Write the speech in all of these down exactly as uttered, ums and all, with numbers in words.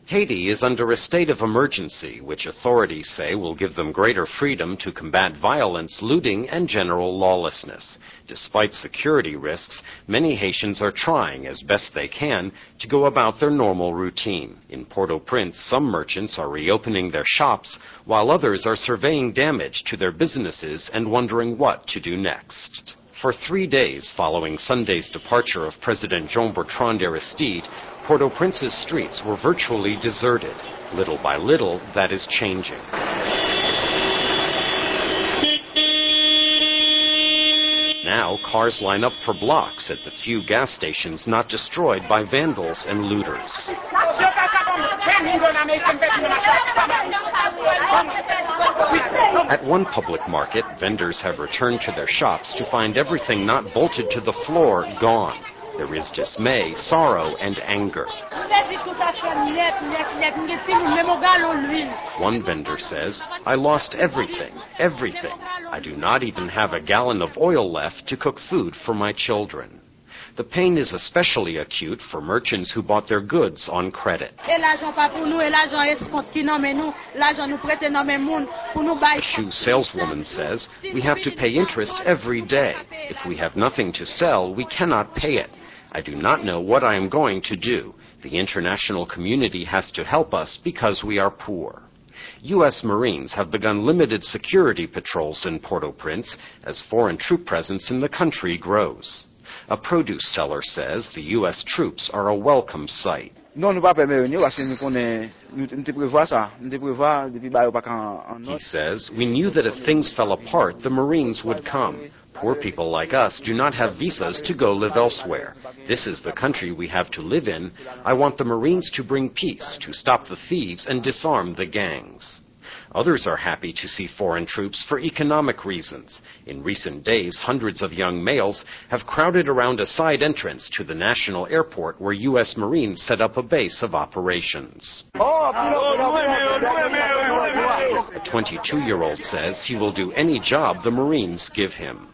Haiti is under a state of emergency, which authorities say will give them greater freedom to combat violence, looting, and general lawlessness. Despite security risks, many Haitians are trying as best they can to go about their normal routine. In Port-au-Prince, some merchants are reopening their shops, while others are surveying damage to their businesses and wondering what to do next. For three days following Sunday's departure of President Jean-Bertrand Aristide, Port-au-Prince's streets were virtually deserted. Little by little, that is changing. Now, cars line up for blocks at the few gas stations not destroyed by vandals and looters. At one public market, vendors have returned to their shops to find everything not bolted to the floor gone. There is dismay, sorrow, and anger. One vendor says, "I lost everything, everything. I do not even have a gallon of oil left to cook food for my children." The pain is especially acute for merchants who bought their goods on credit. A shoe saleswoman says, "We have to pay interest every day. If we have nothing to sell, we cannot pay it. I do not know what I am going to do. The international community has to help us because we are poor." U S Marines have begun limited security patrols in Port-au-Prince as foreign troop presence in the country grows. A produce seller says the U S troops are a welcome sight. He says, "We knew that if things fell apart, the Marines would come. Poor people like us do not have visas to go live elsewhere. This is the country we have to live in. I want the Marines to bring peace, to stop the thieves and disarm the gangs." Others are happy to see foreign troops for economic reasons. In recent days, hundreds of young males have crowded around a side entrance to the national airport where U S Marines set up a base of operations. A twenty-two-year-old says he will do any job the Marines give him.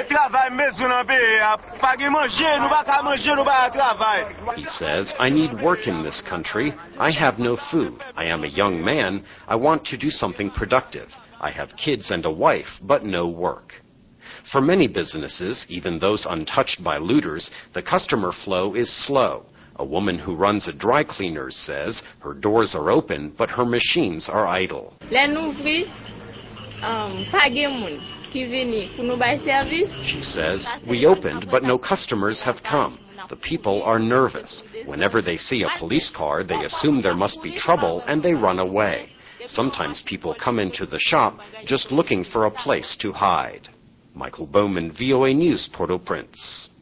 He says, "I need work in this country. I have no food. I am a young man. I want to do something productive. I have kids and a wife, but no work." For many businesses, even those untouched by looters, the customer flow is slow. A woman who runs a dry cleaners says her doors are open, but her machines are idle. She says, "We opened, but no customers have come. The people are nervous. Whenever they see a police car, they assume there must be trouble, and they run away. Sometimes people come into the shop just looking for a place to hide." Michael Bowman, V O A News, Port-au-Prince.